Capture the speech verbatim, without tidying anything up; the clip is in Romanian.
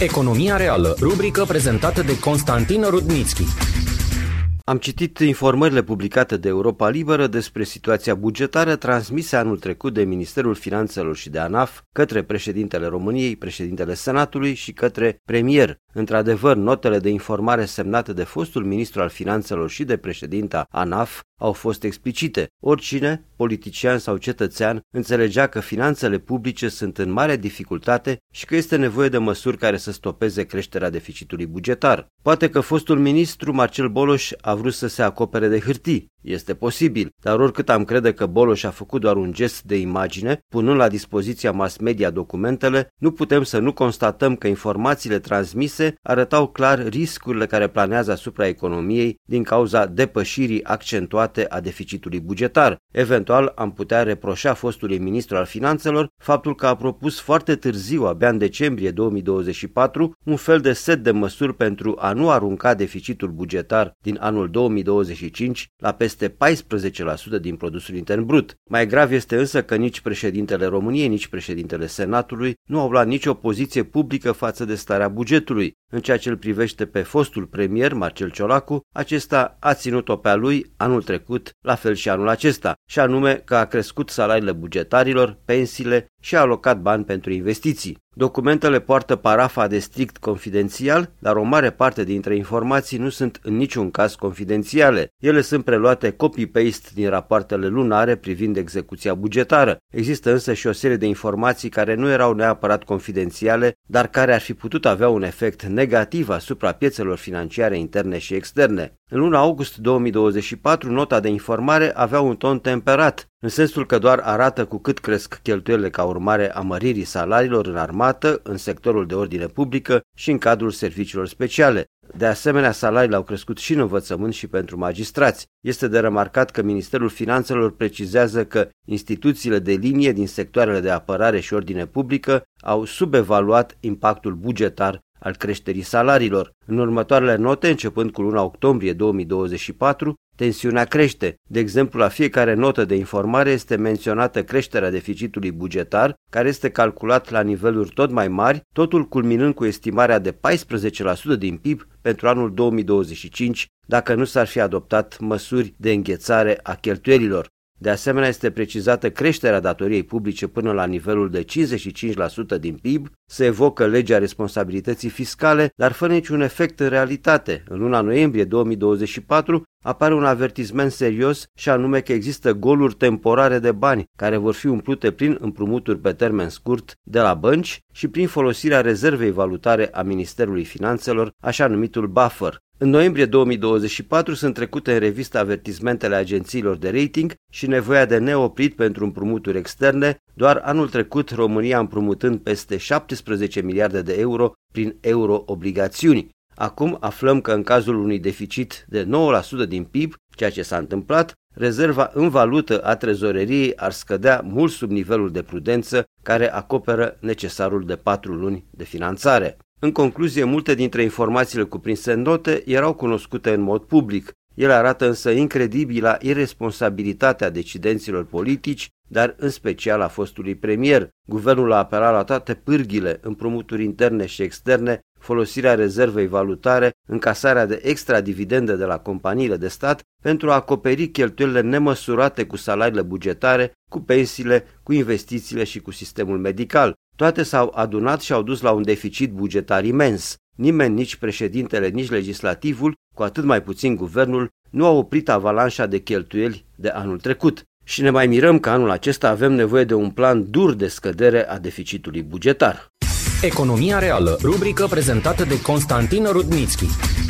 Economia reală, rubrică prezentată de Constantin Rudnitschi. Am citit informările publicate de Europa Liberă despre situația bugetară transmise anul trecut de Ministerul Finanțelor și de ANAF către președintele României, președintele Senatului și către premier. Într-adevăr, notele de informare semnate de fostul ministru al Finanțelor și de președinta ANAF au fost explicite. Oricine, politician sau cetățean, înțelegea că finanțele publice sunt în mare dificultate și că este nevoie de măsuri care să stopeze creșterea deficitului bugetar. Poate că fostul ministru Marcel Boloș a vrut să se acopere de hârtii. Este posibil, dar oricât am crede că Boloș a făcut doar un gest de imagine, punând la dispoziția mass media documentele, nu putem să nu constatăm că informațiile transmise arătau clar riscurile care planează asupra economiei din cauza depășirii accentuate a deficitului bugetar. Eventual am putea reproșa fostului ministru al Finanțelor faptul că a propus foarte târziu, abia în decembrie două mii douăzeci și patru, un fel de set de măsuri pentru a nu arunca deficitul bugetar din anul două mii douăzeci și cinci la peste paisprezece la sută din produsul intern brut. Mai grav este însă că nici președintele României, nici președintele Senatului nu au luat nicio poziție publică față de starea bugetului. În ceea ce îl privește pe fostul premier Marcel Ciolacu, acesta a ținut-o pe a lui anul trecut, la fel și anul acesta, și anume că a crescut salariile bugetarilor, pensiile și a alocat bani pentru investiții. Documentele poartă parafa de strict confidențial, dar o mare parte dintre informații nu sunt în niciun caz confidențiale. Ele sunt preluate copy-paste din rapoartele lunare privind execuția bugetară. Există însă și o serie de informații care nu erau neapărat confidențiale, dar care ar fi putut avea un efect negativ asupra piețelor financiare interne și externe. În luna august două mii douăzeci și patru, nota de informare avea un ton temperat, în sensul că doar arată cu cât cresc cheltuielile ca urmare a măririi salariilor în armată, în sectorul de ordine publică și în cadrul serviciilor speciale. De asemenea, salariile au crescut și în învățământ și pentru magistrați. Este de remarcat că Ministerul Finanțelor precizează că instituțiile de linie din sectoarele de apărare și ordine publică au subevaluat impactul bugetar al creșterii salariilor. În următoarele note, începând cu luna octombrie două mii douăzeci și patru, tensiunea crește. De exemplu, la fiecare notă de informare este menționată creșterea deficitului bugetar, care este calculat la niveluri tot mai mari, totul culminând cu estimarea de paisprezece la sută din P I B pentru anul două mii douăzeci și cinci, dacă nu s-ar fi adoptat măsuri de înghețare a cheltuielilor. De asemenea, este precizată creșterea datoriei publice până la nivelul de cincizeci și cinci la sută din P I B, se evocă legea responsabilității fiscale, dar fără niciun efect în realitate. În luna noiembrie două mii douăzeci și patru apare un avertisment serios și anume că există goluri temporare de bani care vor fi umplute prin împrumuturi pe termen scurt de la bănci și prin folosirea rezervei valutare a Ministerului Finanțelor, așa numitul buffer. În noiembrie două mii douăzeci și patru sunt trecute în revistă avertismentele agențiilor de rating și nevoia de neoprit pentru împrumuturi externe, doar anul trecut România împrumutând peste șaptesprezece miliarde de euro prin euro-obligațiuni. Acum aflăm că în cazul unui deficit de nouă la sută din P I B, ceea ce s-a întâmplat, rezerva în valută a trezoreriei ar scădea mult sub nivelul de prudență care acoperă necesarul de patru luni de finanțare. În concluzie, multe dintre informațiile cuprinse în note erau cunoscute în mod public. Ele arată însă incredibila irresponsabilitatea decidenților politici, dar în special a fostului premier. Guvernul a apelat la toate pârghile, împrumuturi interne și externe, folosirea rezervei valutare, încasarea de extra dividende de la companiile de stat pentru a acoperi cheltuielile nemăsurate cu salariile bugetare, cu pensiile, cu investițiile și cu sistemul medical. Toate s-au adunat și au dus la un deficit bugetar imens. Nimeni, nici președintele, nici legislativul, cu atât mai puțin guvernul, nu a oprit avalanșa de cheltuieli de anul trecut. Și ne mai mirăm că anul acesta avem nevoie de un plan dur de scădere a deficitului bugetar. Economia reală, rubrică prezentată de Constantin Rudnitschi.